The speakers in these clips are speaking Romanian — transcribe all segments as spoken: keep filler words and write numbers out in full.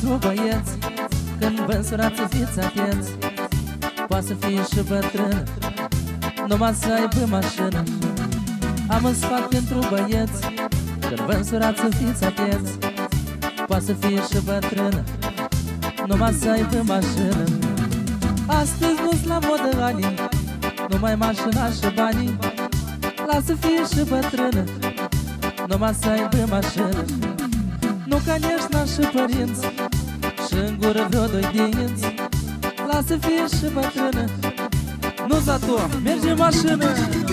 pentru băieți, când vă însurați fiți atenți. Poate să fie și bătrână, numai să aibă mașină. Am un sfat pentru băieți, când vă însurați fiți atenți. Poate să fie și bătrână, numai să aibă mașină. Astăzi nu-s la modă anii, numai mașina și banii. Lasă fie și bătrână, numai să aibă mașină. Nu ca neșna și părinți, și în gură vreo doi dinți. Lasă fie și bătrână, nu za tu, merge mașină.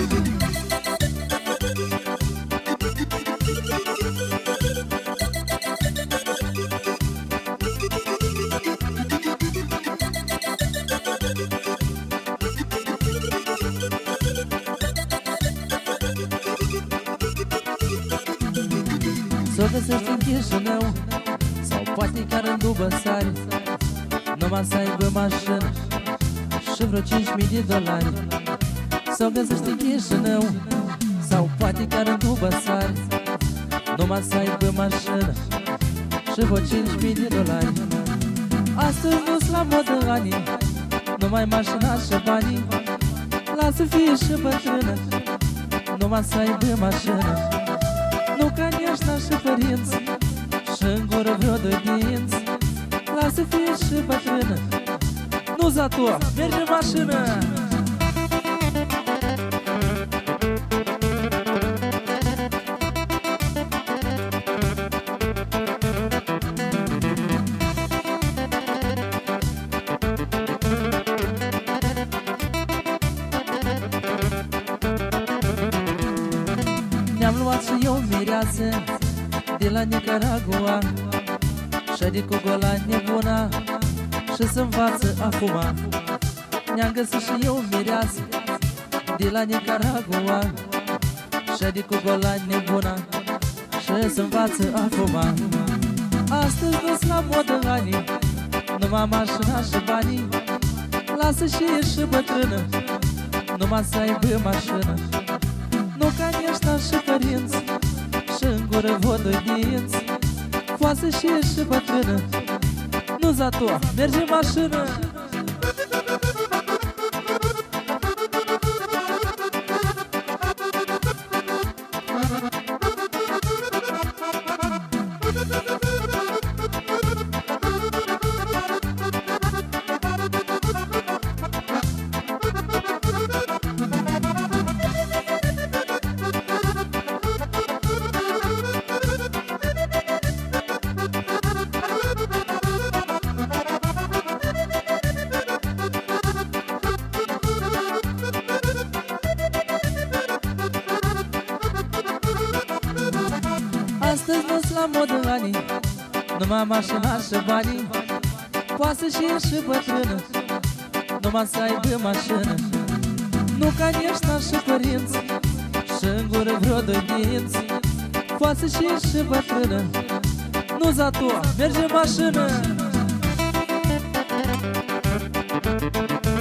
S-o găsești în Chișinău, sau poate chiar în Dubăsari, numai să aibă mașină și vreo cinci mii de dolari. S-o găsești în Chișinău, sau poate chiar în Dubăsari, numai să aibă mașină și vreo cinci mii de dolari. Astăzi nu-s la modă anii, numai mașina și banii. Lasă fie și bătrână, numai să aibă mașină. Nu ca neșna și părinți, și în gură vreo doi dinți. Lasă fie și bătrână, nu za tu, merge mașină. Ne-am luat și eu mireasă de la Nicaragua, și adică gola nebuna și să învață acum. Ne-am găsit și eu mireasă de la Nicaragua, și adică gola nebuna și să învață acum. Astăzi nu-s la modă anii, numai mașina și banii. Lasă și e și bătrână, numai să aibă mașină. Nu ca neșna și părinți, și în gură vreo doi dinți. Poate și e și bătrână, nu za tu, merge mașină. Astăzi nu-s la modă anii, numai mașina și banii. Poate și e și bătrână, numai să aibă mașină. Nu ca neșna și părinți, și în gură vreo doi dinți. Poate și e și bătrână, nu za tu, merge mașină.